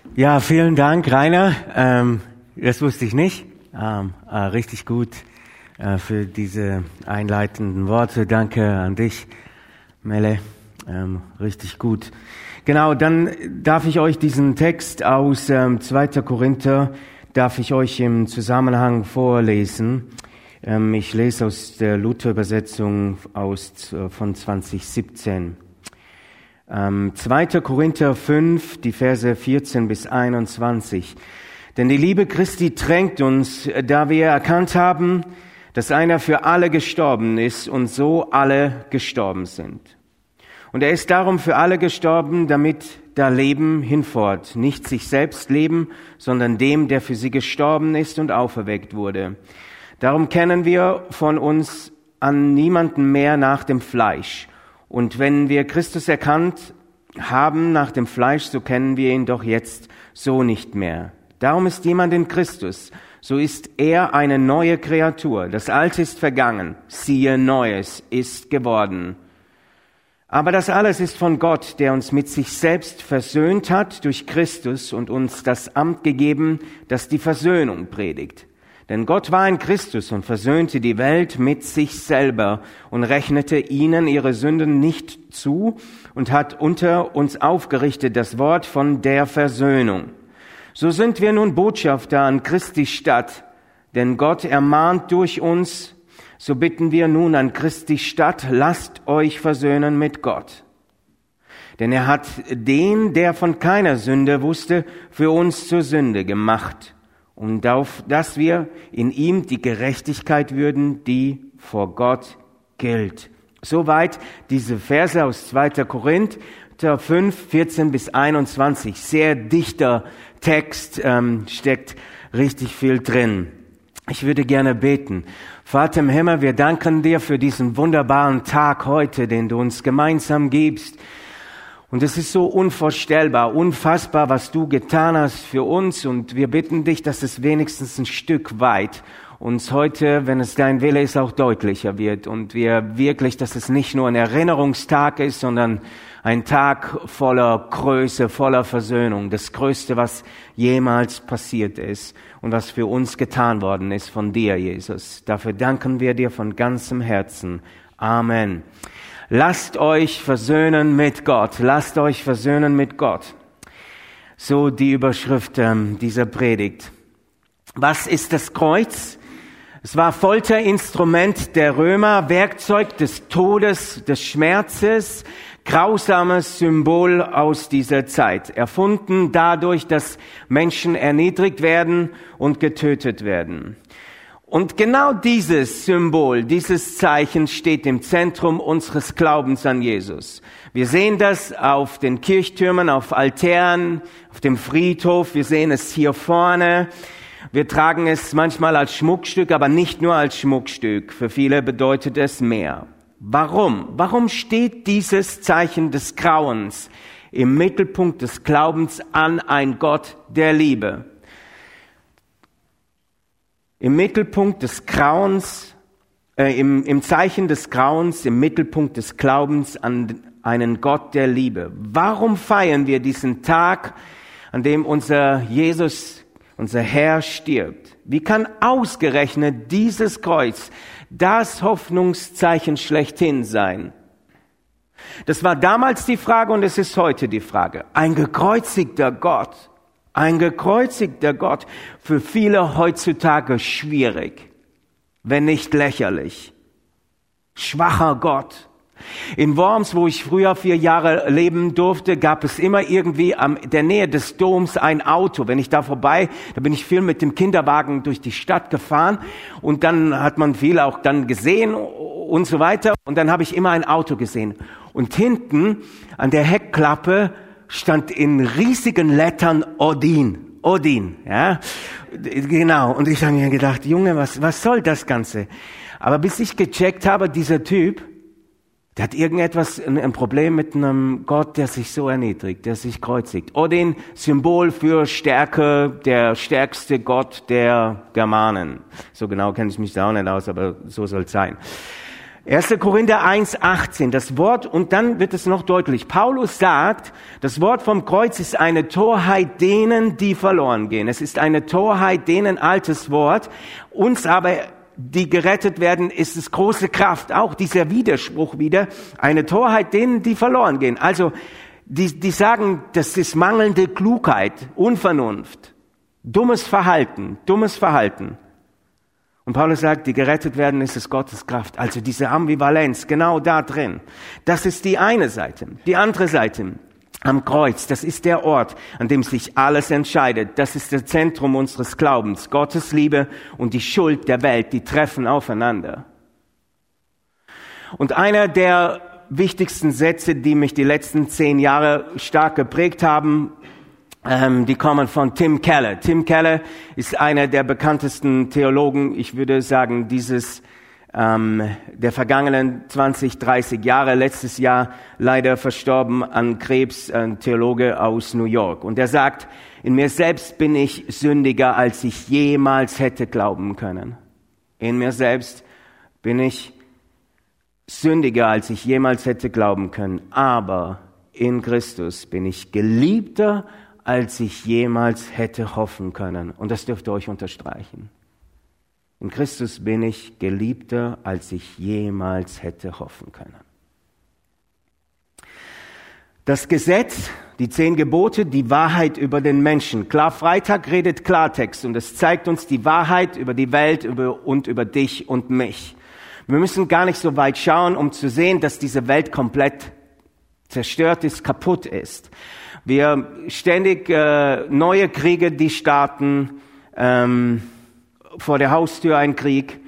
Ja, vielen Dank, Rainer. Das wusste ich nicht. Richtig gut für diese einleitenden Worte. Danke an dich, Melle. Richtig gut. Genau, dann darf ich euch diesen Text aus 2. Korinther, darf ich euch im Zusammenhang vorlesen. Ich lese aus der Luther-Übersetzung von 2017. 2. Korinther 5, die Verse 14 bis 21. Denn die Liebe Christi drängt uns, da wir erkannt haben, dass einer für alle gestorben ist und so alle gestorben sind. Und er ist darum für alle gestorben, damit da Leben hinfort, nicht sich selbst leben, sondern dem, der für sie gestorben ist und auferweckt wurde. Darum kennen wir von uns an niemanden mehr nach dem Fleisch. Und wenn wir Christus erkannt haben nach dem Fleisch, so kennen wir ihn doch jetzt so nicht mehr. Darum ist jemand in Christus, so ist er eine neue Kreatur. Das Alte ist vergangen, siehe, Neues ist geworden. Aber das alles ist von Gott, der uns mit sich selbst versöhnt hat durch Christus und uns das Amt gegeben, das die Versöhnung predigt. Denn Gott war in Christus und versöhnte die Welt mit sich selber und rechnete ihnen ihre Sünden nicht zu und hat unter uns aufgerichtet das Wort von der Versöhnung. So sind wir nun Botschafter an Christi Stadt, denn Gott ermahnt durch uns, so bitten wir nun an Christi Stadt, lasst euch versöhnen mit Gott. Denn er hat den, der von keiner Sünde wusste, für uns zur Sünde gemacht, und dass wir in ihm die Gerechtigkeit würden, die vor Gott gilt. Soweit diese Verse aus 2. Korinther 5, 14 bis 21. Sehr dichter Text, steckt richtig viel drin. Ich würde gerne beten. Vater im Himmel, wir danken dir für diesen wunderbaren Tag heute, den du uns gemeinsam gibst. Und es ist so unvorstellbar, unfassbar, was du getan hast für uns. Und wir bitten dich, dass es wenigstens ein Stück weit uns heute, wenn es dein Wille ist, auch deutlicher wird. Und wir wirklich, dass es nicht nur ein Erinnerungstag ist, sondern ein Tag voller Größe, voller Versöhnung. Das Größte, was jemals passiert ist und was für uns getan worden ist von dir, Jesus. Dafür danken wir dir von ganzem Herzen. Amen. Lasst euch versöhnen mit Gott. Lasst euch versöhnen mit Gott. So die Überschrift dieser Predigt. Was ist das Kreuz? Es war Folterinstrument der Römer, Werkzeug des Todes, des Schmerzes, grausames Symbol aus dieser Zeit. Erfunden dadurch, dass Menschen erniedrigt werden und getötet werden. Und genau dieses Symbol, dieses Zeichen steht im Zentrum unseres Glaubens an Jesus. Wir sehen das auf den Kirchtürmen, auf Altären, auf dem Friedhof. Wir sehen es hier vorne. Wir tragen es manchmal als Schmuckstück, aber nicht nur als Schmuckstück. Für viele bedeutet es mehr. Warum? Warum steht dieses Zeichen des Grauens im Mittelpunkt des Glaubens an ein Gott der Liebe? Im Mittelpunkt des Grauens, im Zeichen des Grauens, im Mittelpunkt des Glaubens an einen Gott der Liebe. Warum feiern wir diesen Tag, an dem unser Jesus, unser Herr stirbt? Wie kann ausgerechnet dieses Kreuz das Hoffnungszeichen schlechthin sein? Das war damals die Frage und es ist heute die Frage. Ein gekreuzigter Gott. Ein gekreuzigter Gott, für viele heutzutage schwierig, wenn nicht lächerlich. Schwacher Gott. In Worms, wo ich früher 4 Jahre leben durfte, gab es immer irgendwie an der Nähe des Doms ein Auto. Wenn ich da vorbei, da bin ich viel mit dem Kinderwagen durch die Stadt gefahren und dann hat man viel auch dann gesehen und so weiter. Und dann habe ich immer ein Auto gesehen. Und hinten an der Heckklappe stand in riesigen Lettern Odin, ja, genau. Und ich habe mir gedacht, Junge, was soll das Ganze? Aber bis ich gecheckt habe, dieser Typ, der hat ein Problem mit einem Gott, der sich so erniedrigt, der sich kreuzigt. Odin, Symbol für Stärke, der stärkste Gott der Germanen. So genau kenne ich mich da auch nicht aus, aber so soll es sein. 1. Korinther 1,18, das Wort, und dann wird es noch deutlich. Paulus sagt, das Wort vom Kreuz ist eine Torheit denen, die verloren gehen. Es ist eine Torheit denen, altes Wort. Uns aber, die gerettet werden, ist es große Kraft. Auch dieser Widerspruch wieder, eine Torheit denen, die verloren gehen. Also, die sagen, das ist mangelnde Klugheit, Unvernunft, dummes Verhalten. Und Paulus sagt, die gerettet werden, ist es Gottes Kraft. Also diese Ambivalenz, genau da drin. Das ist die eine Seite. Die andere Seite, am Kreuz, das ist der Ort, an dem sich alles entscheidet. Das ist das Zentrum unseres Glaubens. Gottes Liebe und die Schuld der Welt, die treffen aufeinander. Und einer der wichtigsten Sätze, die mich die letzten 10 Jahre stark geprägt haben, die kommen von Tim Keller. Tim Keller ist einer der bekanntesten Theologen, ich würde sagen, der vergangenen 20, 30 Jahre, letztes Jahr leider verstorben an Krebs, ein Theologe aus New York. Und er sagt, in mir selbst bin ich sündiger, als ich jemals hätte glauben können. In mir selbst bin ich sündiger, als ich jemals hätte glauben können. Aber in Christus bin ich geliebter, als ich jemals hätte hoffen können. Und das dürft ihr euch unterstreichen. In Christus bin ich geliebter, als ich jemals hätte hoffen können. Das Gesetz, die 10 Gebote, die Wahrheit über den Menschen. Karfreitag redet Klartext und es zeigt uns die Wahrheit über die Welt und über dich und mich. Wir müssen gar nicht so weit schauen, um zu sehen, dass diese Welt komplett zerstört ist, kaputt ist. Wir ständig neue Kriege, die starten, vor der Haustür ein Krieg,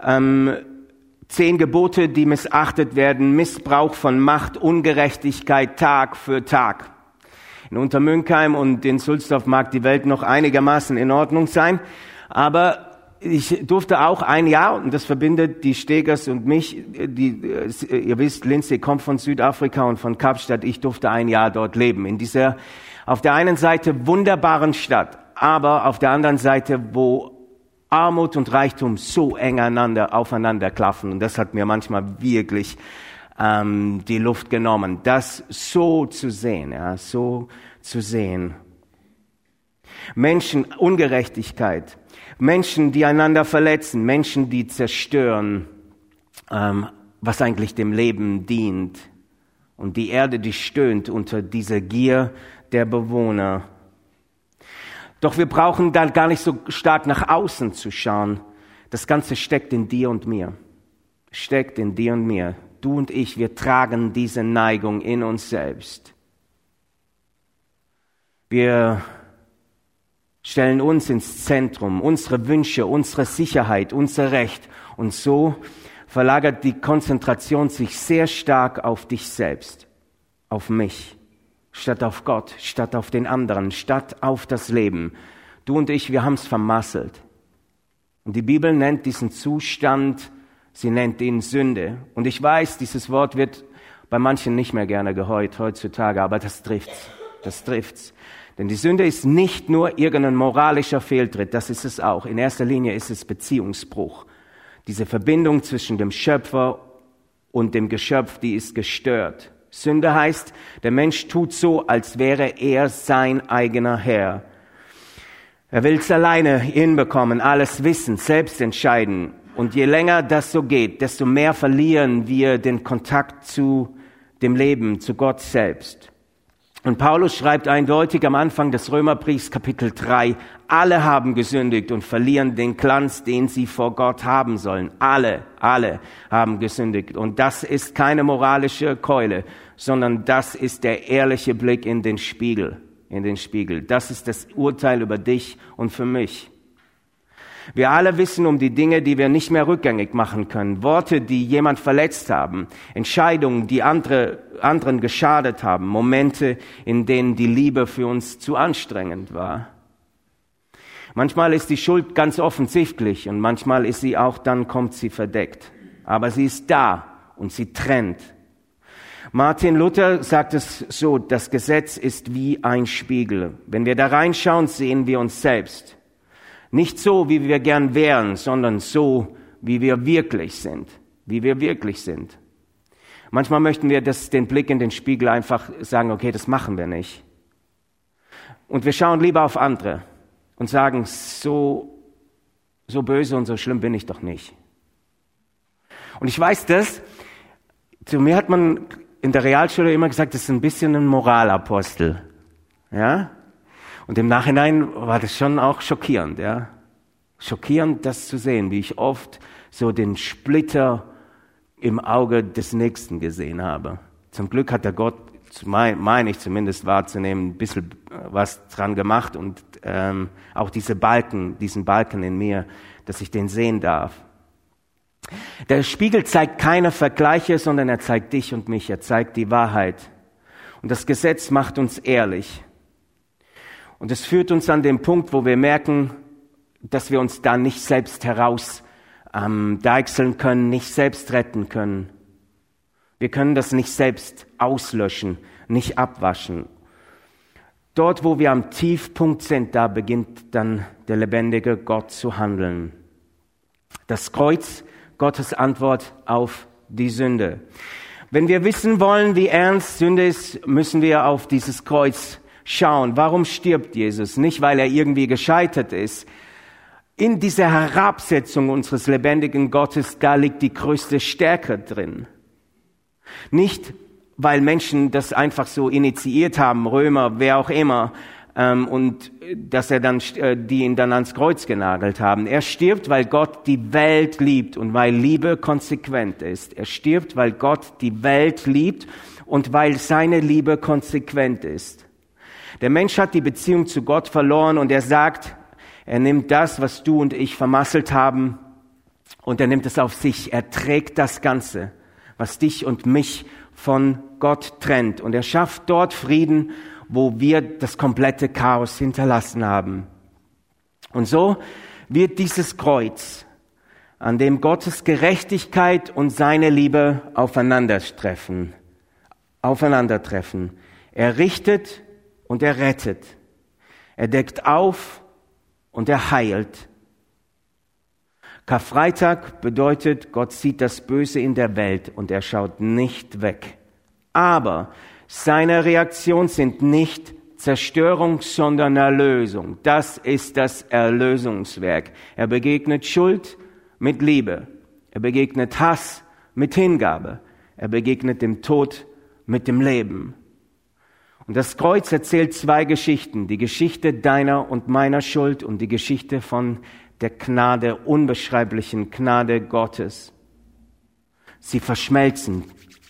10 Gebote, die missachtet werden, Missbrauch von Macht, Ungerechtigkeit Tag für Tag. In Untermünkheim und in Sulzdorf mag die Welt noch einigermaßen in Ordnung sein, aber ich durfte auch ein Jahr, und das verbindet die Stegers und mich, ihr wisst, Lindsay kommt von Südafrika und von Kapstadt, ich durfte ein Jahr dort leben, in dieser auf der einen Seite wunderbaren Stadt, aber auf der anderen Seite, wo Armut und Reichtum so eng aufeinander klaffen. Und das hat mir manchmal wirklich die Luft genommen, das so zu sehen, so zu sehen. Menschen, Ungerechtigkeit, Menschen, die einander verletzen, Menschen, die zerstören, was eigentlich dem Leben dient. Und die Erde, die stöhnt unter dieser Gier der Bewohner. Doch wir brauchen dann gar nicht so stark nach außen zu schauen. Das Ganze steckt in dir und mir. Steckt in dir und mir. Du und ich, wir tragen diese Neigung in uns selbst. Wir stellen uns ins Zentrum, unsere Wünsche, unsere Sicherheit, unser Recht. Und so verlagert die Konzentration sich sehr stark auf dich selbst, auf mich. Statt auf Gott, statt auf den anderen, statt auf das Leben. Du und ich, wir haben es vermasselt. Und die Bibel nennt diesen Zustand, sie nennt ihn Sünde. Und ich weiß, dieses Wort wird bei manchen nicht mehr gerne gehört heutzutage, aber das trifft's. Denn die Sünde ist nicht nur irgendein moralischer Fehltritt, das ist es auch. In erster Linie ist es Beziehungsbruch. Diese Verbindung zwischen dem Schöpfer und dem Geschöpf, die ist gestört. Sünde heißt, der Mensch tut so, als wäre er sein eigener Herr. Er will es alleine hinbekommen, alles wissen, selbst entscheiden. Und je länger das so geht, desto mehr verlieren wir den Kontakt zu dem Leben, zu Gott selbst. Und Paulus schreibt eindeutig am Anfang des Römerbriefs Kapitel 3, alle haben gesündigt und verlieren den Glanz, den sie vor Gott haben sollen. Alle haben gesündigt. Und das ist keine moralische Keule, sondern das ist der ehrliche Blick in den Spiegel. Das ist das Urteil über dich und für mich. Wir alle wissen um die Dinge, die wir nicht mehr rückgängig machen können. Worte, die jemand verletzt haben. Entscheidungen, die anderen geschadet haben. Momente, in denen die Liebe für uns zu anstrengend war. Manchmal ist die Schuld ganz offensichtlich und manchmal ist sie auch, dann kommt sie verdeckt. Aber sie ist da und sie trennt. Martin Luther sagt es so, das Gesetz ist wie ein Spiegel. Wenn wir da reinschauen, sehen wir uns selbst. Nicht so, wie wir gern wären, sondern so, wie wir wirklich sind. wie wir wirklich sind. Manchmal möchten wir den Blick in den Spiegel einfach sagen, okay, das machen wir nicht. Und wir schauen lieber auf andere und sagen, so böse und so schlimm bin ich doch nicht. Und ich weiß das, zu mir hat man in der Realschule immer gesagt, das ist ein bisschen ein Moralapostel. Ja? Und im Nachhinein war das schon auch schockierend. Ja? Schockierend, das zu sehen, wie ich oft so den Splitter im Auge des Nächsten gesehen habe. Zum Glück hat der Gott, meine ich zumindest wahrzunehmen, ein bisschen was dran gemacht und auch diesen Balken in mir, dass ich den sehen darf. Der Spiegel zeigt keine Vergleiche, sondern er zeigt dich und mich, er zeigt die Wahrheit. Und das Gesetz macht uns ehrlich. Und es führt uns an den Punkt, wo wir merken, dass wir uns da nicht selbst deichseln können, nicht selbst retten können. Wir können das nicht selbst auslöschen, nicht abwaschen. Dort, wo wir am Tiefpunkt sind, da beginnt dann der lebendige Gott zu handeln. Das Kreuz, Gottes Antwort auf die Sünde. Wenn wir wissen wollen, wie ernst Sünde ist, müssen wir auf dieses Kreuz schauen. Warum stirbt Jesus? Nicht, weil er irgendwie gescheitert ist. In dieser Herabsetzung unseres lebendigen Gottes, da liegt die größte Stärke drin. Nicht, weil Menschen das einfach so initiiert haben, Römer, wer auch immer, und dass die ihn dann ans Kreuz genagelt haben. Er stirbt, weil Gott die Welt liebt und weil Liebe konsequent ist. Er stirbt, weil Gott die Welt liebt und weil seine Liebe konsequent ist. Der Mensch hat die Beziehung zu Gott verloren und er sagt, er nimmt das, was du und ich vermasselt haben, und er nimmt es auf sich. Er trägt das Ganze, was dich und mich von Gott trennt. Und er schafft dort Frieden, wo wir das komplette Chaos hinterlassen haben. Und so wird dieses Kreuz, an dem Gottes Gerechtigkeit und seine Liebe aufeinandertreffen. Er richtet und er rettet. Er deckt auf und er heilt. Karfreitag bedeutet, Gott sieht das Böse in der Welt und er schaut nicht weg. Aber seine Reaktionen sind nicht Zerstörung, sondern Erlösung. Das ist das Erlösungswerk. Er begegnet Schuld mit Liebe. Er begegnet Hass mit Hingabe. Er begegnet dem Tod mit dem Leben. Und das Kreuz erzählt zwei Geschichten. Die Geschichte deiner und meiner Schuld und die Geschichte von der Gnade, unbeschreiblichen Gnade Gottes. Sie verschmelzen.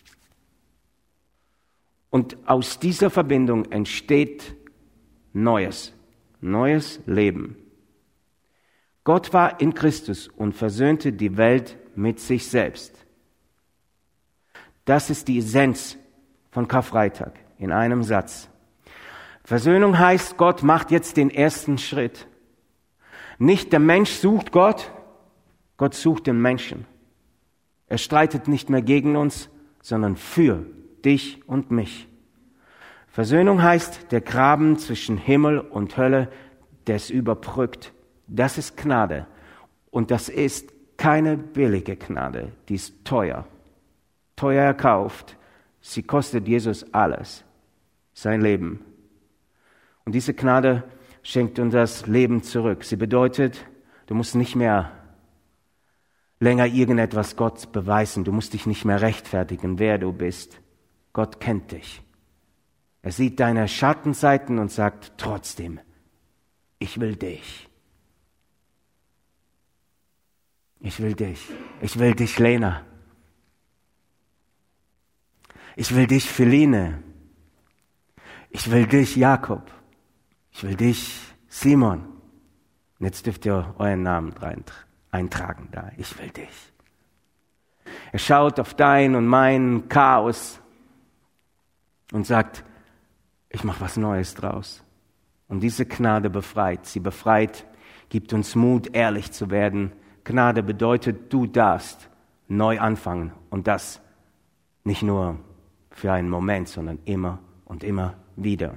Und aus dieser Verbindung entsteht neues Leben. Gott war in Christus und versöhnte die Welt mit sich selbst. Das ist die Essenz von Karfreitag. In einem Satz. Versöhnung heißt, Gott macht jetzt den ersten Schritt. Nicht der Mensch sucht Gott, Gott sucht den Menschen. Er streitet nicht mehr gegen uns, sondern für dich und mich. Versöhnung heißt, der Graben zwischen Himmel und Hölle, der ist überbrückt. Das ist Gnade. Und das ist keine billige Gnade, die ist teuer erkauft. Sie kostet Jesus alles. Sein Leben. Und diese Gnade schenkt uns das Leben zurück. Sie bedeutet, du musst nicht mehr länger irgendetwas Gott beweisen. Du musst dich nicht mehr rechtfertigen, wer du bist. Gott kennt dich. Er sieht deine Schattenseiten und sagt trotzdem, ich will dich. Ich will dich. Ich will dich, Lena. Ich will dich, Feline. Ich will dich, Jakob. Ich will dich, Simon. Und jetzt dürft ihr euren Namen eintragen da. Ich will dich. Er schaut auf dein und mein Chaos und sagt, ich mache was Neues draus. Und diese Gnade befreit. Sie befreit, gibt uns Mut, ehrlich zu werden. Gnade bedeutet, du darfst neu anfangen. Und das nicht nur für einen Moment, sondern immer und immer wieder.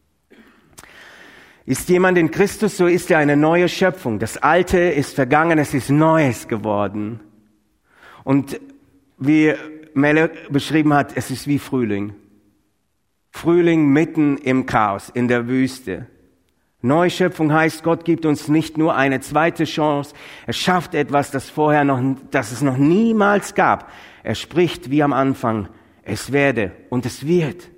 Ist jemand in Christus, so ist er eine neue Schöpfung. Das Alte ist vergangen, es ist Neues geworden. Und wie Melle beschrieben hat, es ist wie Frühling. Frühling mitten im Chaos, in der Wüste. Neuschöpfung heißt, Gott gibt uns nicht nur eine zweite Chance, er schafft etwas, das es noch niemals gab. Er spricht wie am Anfang, es werde und es wird.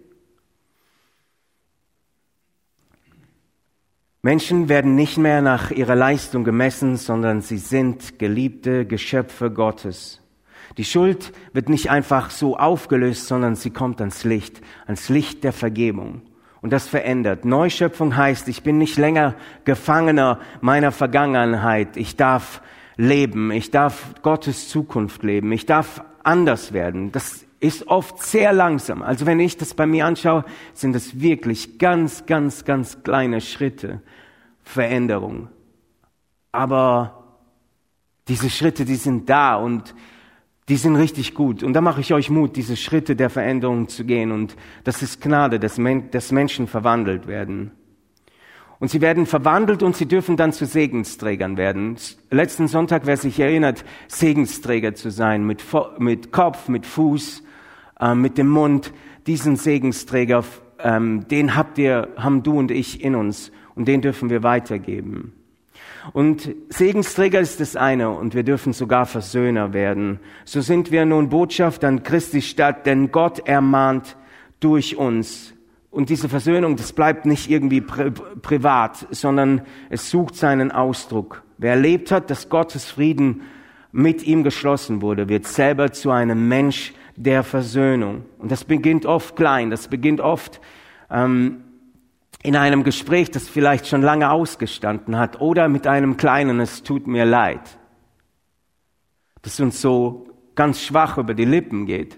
Menschen werden nicht mehr nach ihrer Leistung gemessen, sondern sie sind geliebte Geschöpfe Gottes. Die Schuld wird nicht einfach so aufgelöst, sondern sie kommt ans Licht der Vergebung. Und das verändert. Neuschöpfung heißt, ich bin nicht länger Gefangener meiner Vergangenheit. Ich darf leben, ich darf Gottes Zukunft leben, ich darf anders werden. Das ist oft sehr langsam. Also wenn ich das bei mir anschaue, sind es wirklich ganz, ganz, ganz kleine Schritte, Veränderung. Aber diese Schritte, die sind da und die sind richtig gut. Und da mache ich euch Mut, diese Schritte der Veränderung zu gehen. Und das ist Gnade, dass Menschen verwandelt werden. Und sie werden verwandelt und sie dürfen dann zu Segensträgern werden. Letzten Sonntag, wer sich erinnert, Segensträger zu sein, mit Kopf, mit Fuß, mit dem Mund. Diesen Segensträger, den haben du und ich in uns und den dürfen wir weitergeben. Und Segensträger ist das eine und wir dürfen sogar Versöhner werden. So sind wir nun Botschafter an Christi Stadt, denn Gott ermahnt durch uns. Und diese Versöhnung, das bleibt nicht irgendwie privat, sondern es sucht seinen Ausdruck. Wer erlebt hat, dass Gottes Frieden mit ihm geschlossen wurde, wird selber zu einem Mensch der Versöhnung. Und das beginnt oft klein, das beginnt oft in einem Gespräch, das vielleicht schon lange ausgestanden hat, oder mit einem kleinen, es tut mir leid, das uns so ganz schwach über die Lippen geht.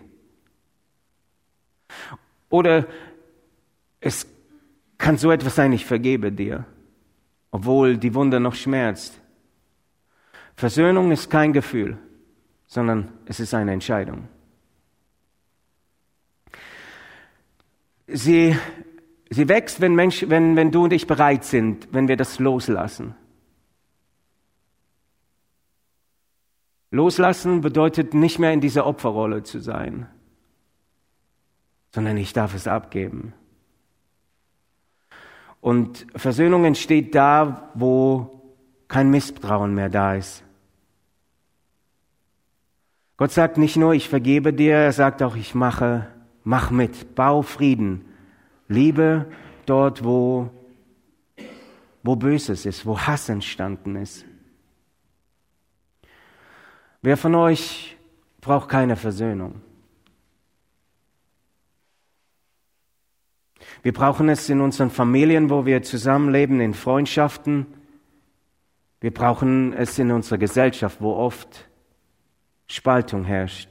Oder es kann so etwas sein, ich vergebe dir, obwohl die Wunde noch schmerzt. Versöhnung ist kein Gefühl, sondern es ist eine Entscheidung. Sie wächst, wenn du und ich bereit sind, wenn wir das loslassen. Loslassen bedeutet nicht mehr in dieser Opferrolle zu sein, sondern ich darf es abgeben. Und Versöhnung entsteht da, wo kein Misstrauen mehr da ist. Gott sagt nicht nur, ich vergebe dir, er sagt auch, mach mit, bau Frieden. Liebe dort, wo Böses ist, wo Hass entstanden ist. Wer von euch braucht keine Versöhnung? Wir brauchen es in unseren Familien, wo wir zusammenleben, in Freundschaften. Wir brauchen es in unserer Gesellschaft, wo oft Spaltung herrscht.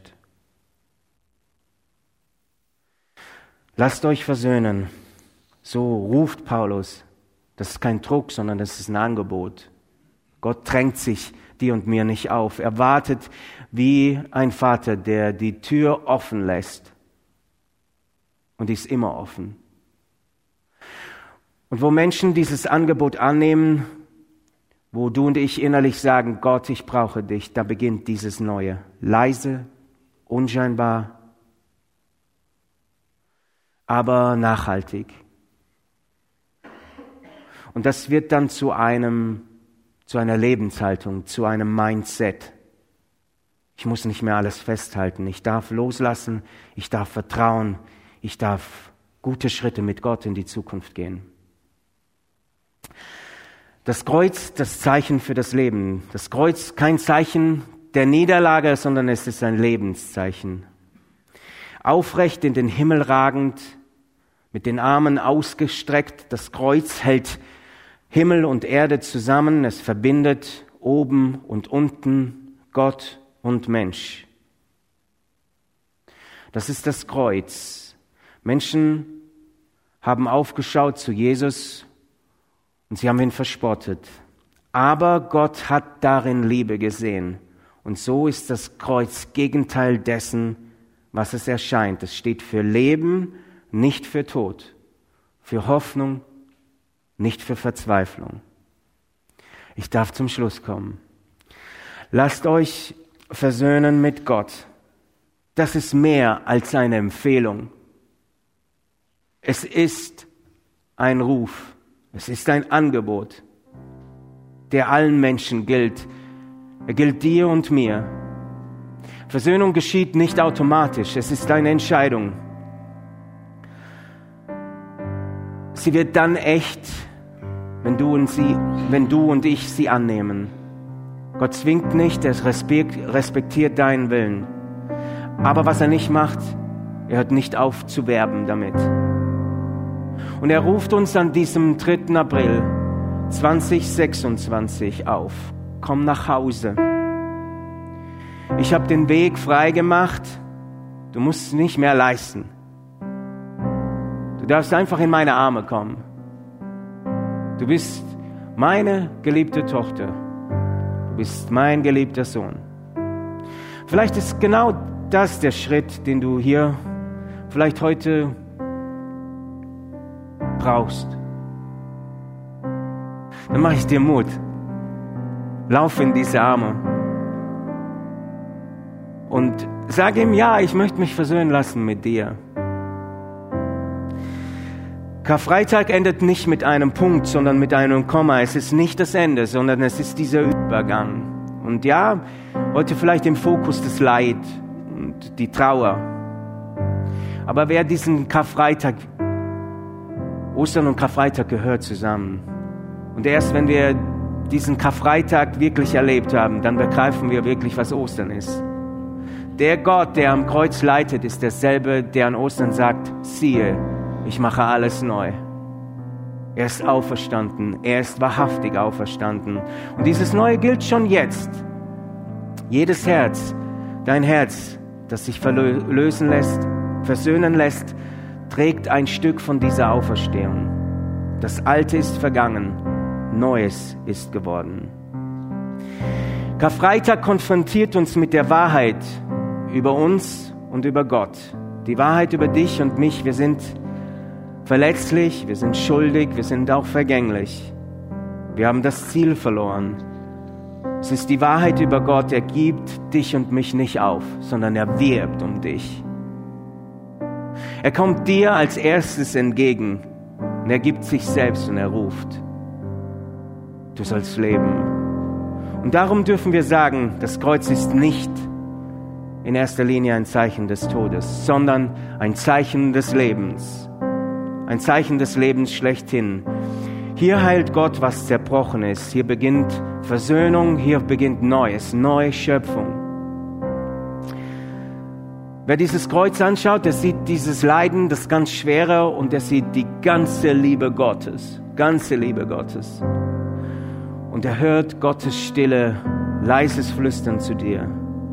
Lasst euch versöhnen. So ruft Paulus. Das ist kein Druck, sondern das ist ein Angebot. Gott drängt sich dir und mir nicht auf. Er wartet wie ein Vater, der die Tür offen lässt. Und die ist immer offen. Und wo Menschen dieses Angebot annehmen, wo du und ich innerlich sagen, Gott, ich brauche dich, da beginnt dieses Neue. Leise, unscheinbar, aber nachhaltig. Und das wird dann zu einer Lebenshaltung, zu einem Mindset. Ich muss nicht mehr alles festhalten. Ich darf loslassen, ich darf vertrauen, ich darf gute Schritte mit Gott in die Zukunft gehen. Das Kreuz, das Zeichen für das Leben. Das Kreuz, kein Zeichen der Niederlage, sondern es ist ein Lebenszeichen. Aufrecht in den Himmel ragend, mit den Armen ausgestreckt, das Kreuz hält Himmel und Erde zusammen, es verbindet oben und unten Gott und Mensch. Das ist das Kreuz. Menschen haben aufgeschaut zu Jesus und sie haben ihn verspottet. Aber Gott hat darin Liebe gesehen. Und so ist das Kreuz Gegenteil dessen, was es erscheint. Es steht für Leben, nicht für Tod. Für Hoffnung, nicht für Verzweiflung. Ich darf zum Schluss kommen. Lasst euch versöhnen mit Gott. das ist mehr als eine Empfehlung. Es ist ein Ruf, es ist ein Angebot, der allen Menschen gilt. Er gilt dir und mir. Versöhnung geschieht nicht automatisch, es ist eine Entscheidung. Sie wird dann echt, wenn du und ich sie annehmen. Gott zwingt nicht, er respektiert deinen Willen. Aber was er nicht macht, er hört nicht auf zu werben damit. Und er ruft uns an diesem 3. April 2026 auf. Komm nach Hause. Ich habe den Weg frei gemacht. Du musst es nicht mehr leisten. Du darfst einfach in meine Arme kommen. Du bist meine geliebte Tochter. Du bist mein geliebter Sohn. Vielleicht ist genau das der Schritt, den du hier vielleicht heute brauchst. Dann mache ich dir Mut. Lauf in diese Arme. Und sag ihm, ja, ich möchte mich versöhnen lassen mit dir. Karfreitag endet nicht mit einem Punkt, sondern mit einem Komma. Es ist nicht das Ende, sondern es ist dieser Übergang. Und ja, heute vielleicht im Fokus das Leid und die Trauer. Aber wer diesen Karfreitag, Ostern und Karfreitag gehört zusammen. Und erst wenn wir diesen Karfreitag wirklich erlebt haben, dann begreifen wir wirklich, was Ostern ist. Der Gott, der am Kreuz leitet, ist derselbe, der an Ostern sagt, siehe, ich mache alles neu. Er ist auferstanden, er ist wahrhaftig auferstanden. Und dieses Neue gilt schon jetzt. Jedes Herz, dein Herz, das sich lösen lässt, versöhnen lässt, trägt ein Stück von dieser Auferstehung. Das Alte ist vergangen, Neues ist geworden. Karfreitag konfrontiert uns mit der Wahrheit über uns und über Gott. Die Wahrheit über dich und mich. Wir sind verletzlich, wir sind schuldig, wir sind auch vergänglich. Wir haben das Ziel verloren. Es ist die Wahrheit über Gott. Er gibt dich und mich nicht auf, sondern er wirbt um dich. Er kommt dir als erstes entgegen und er gibt sich selbst und er ruft. Du sollst leben. Und darum dürfen wir sagen, das Kreuz ist nicht in erster Linie ein Zeichen des Todes, sondern ein Zeichen des Lebens. Ein Zeichen des Lebens schlechthin. Hier heilt Gott, was zerbrochen ist. Hier beginnt Versöhnung, hier beginnt Neues, neue Schöpfung. Wer dieses Kreuz anschaut, der sieht dieses Leiden, das ganz Schwere, und er sieht die ganze Liebe Gottes. Ganze Liebe Gottes. Und er hört Gottes Stille, leises Flüstern zu dir.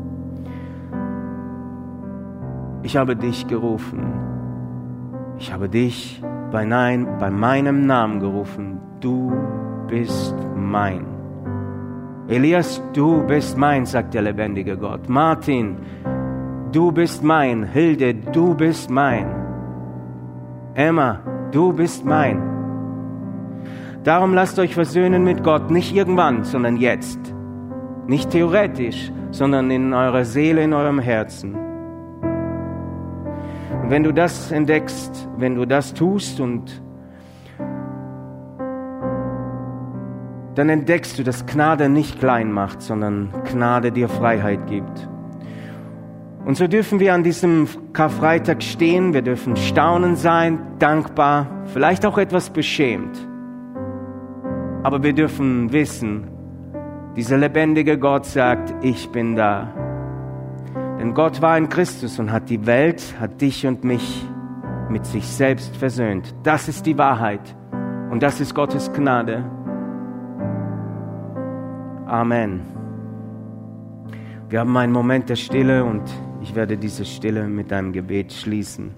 Ich habe dich gerufen. Ich habe dich bei meinem Namen gerufen. Du bist mein. Elias, du bist mein, sagt der lebendige Gott. Martin, du bist mein. Hilde, du bist mein. Emma, du bist mein. Darum lasst euch versöhnen mit Gott, nicht irgendwann, sondern jetzt. Nicht theoretisch, sondern in eurer Seele, in eurem Herzen. Und wenn du das entdeckst, wenn du das tust, und dann entdeckst du, dass Gnade nicht klein macht, sondern Gnade dir Freiheit gibt. Und so dürfen wir an diesem Karfreitag stehen, wir dürfen staunen sein, dankbar, vielleicht auch etwas beschämt. Aber wir dürfen wissen, dieser lebendige Gott sagt, ich bin da. Denn Gott war in Christus und hat die Welt, hat dich und mich mit sich selbst versöhnt. Das ist die Wahrheit und das ist Gottes Gnade. Amen. Wir haben einen Moment der Stille und ich werde diese Stille mit einem Gebet schließen.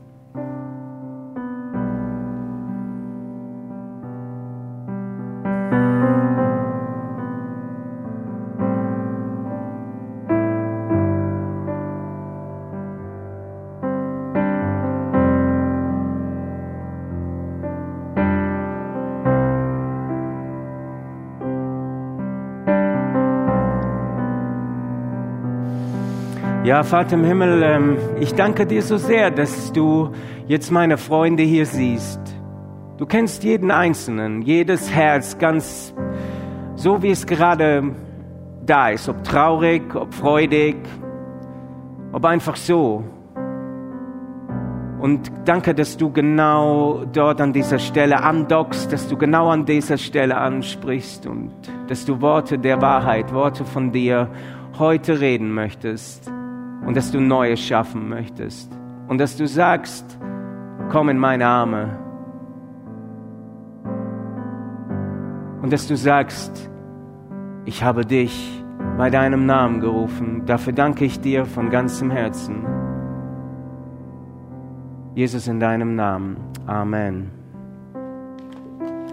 Ja, Vater im Himmel, ich danke dir so sehr, dass du jetzt meine Freunde hier siehst. Du kennst jeden Einzelnen, jedes Herz, ganz so, wie es gerade da ist, ob traurig, ob freudig, ob einfach so. Und danke, dass du genau dort an dieser Stelle andockst, dass du genau an dieser Stelle ansprichst und dass du Worte der Wahrheit, Worte von dir heute reden möchtest und dass du Neues schaffen möchtest und dass du sagst, komm in meine Arme und dass du sagst, ich habe dich bei deinem Namen gerufen. Dafür danke ich dir von ganzem Herzen. Jesus, in deinem Namen. Amen.